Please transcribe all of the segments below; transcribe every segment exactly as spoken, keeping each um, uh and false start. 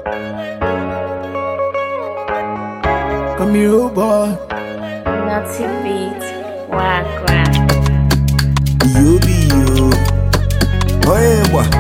Come here, boy. Naughty beat, wagwa. You be you. Oh, yeah, boy.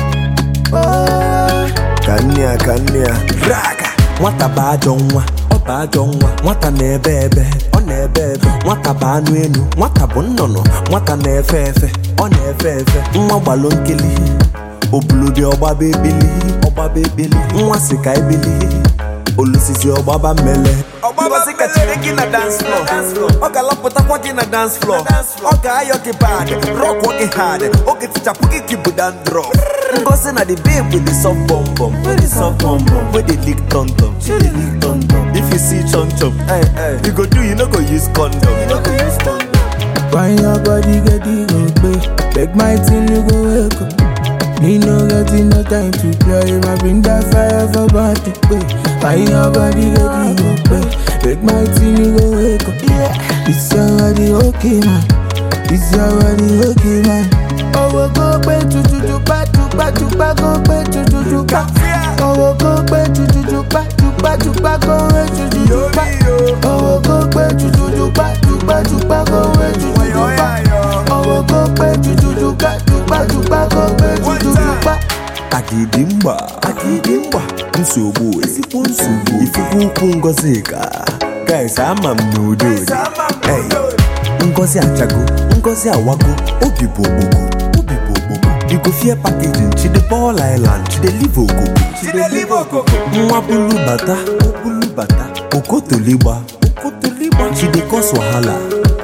Oh, Kanya, Kanya. Raga. Nwata ba ajọ nwa, ọ ba ajọ nwa. Nwata na-ebe ebe, ọ na-ebe ebe. Nwata ba anụ enu, nwata bụ nnụnụ. Nwata na-efe efe, ọ na-efe efe. Nwa gbalụ nkili, obulodi ọgbaba ebili, ọgbaba ebili. Nwa si ka ebili, olusizi ọgbaba mmele. Ngozi ka Chineke na dance floor. Ọ ga-alọpụtakwa gị na dance floor. Ọ ga-ayọ gị bad, rock gị hard. Oge tichapụ gị ka ibu dandruff. Ngozi na the babe with the soft bum bum, with the soft bum bum, with the lick tum tum, she the lick tum tum. If you see chum chum, hey hey, you go do, you no go use condom, you no go use condom. When your body get it go pay, beg my team you go wake up. Me no getting no time to play, I bring that fire for body pay. When your body get it go pay, beg my team you go wake up. Yeah, this your body okay man, this your body okay man. Oh we go pay to to to pa to pa to pa go pay to to to pa. Oh we go pay to to to pa to pa to pa go pay to to to pa. Oh we go pay to to to pa to pa to pa go pay to to to pa. Oh we go pay to to to pa to pa to pa go pay to to to pa. Akidimba, akidimba, nsogbu, ezigbo nsogbu. Ifuku ukwu Ngozi ka, guys ama m n'udo. Hey, Ngozi achago, Ngozi awago, obi bụ ogbogbo, obi bụ ogbogbo. You go fear packaging, she dey ball island, she dey live okoko, she dey live okoko. Nwa bulu bata, bulu bata, okotoliba, okotoliba. She dey cause wahala,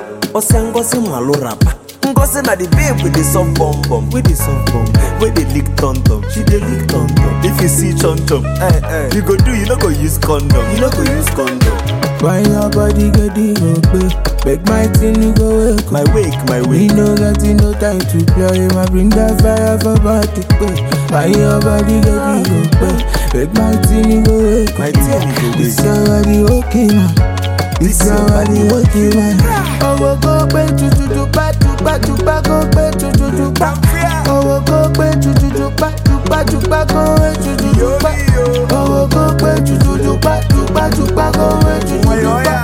ose Ngozi malu rapa. Ngozi na the babe with the soft bum bum, with the soft bum, with the lick tum tum, she dey lick tum tum. If you see chum chum, hey hey, you go do, you no go use condom, you no go use condom. When your body get it go pay, beg my team you go wake up. My wake, my We wake. no getting no time to play, I bring that fire for body pay. When your body get it go pay, beg my team you go wake up. My team you go wake. This your body okay man, this your body okay man. Oh we go pay to to to pa to pa to pa go pay to to to pa. Oh we go pay to to to pa to pa to pa go pay to to to pa. Oh we go pay to to to pa to pa to pa go pay to to to pa.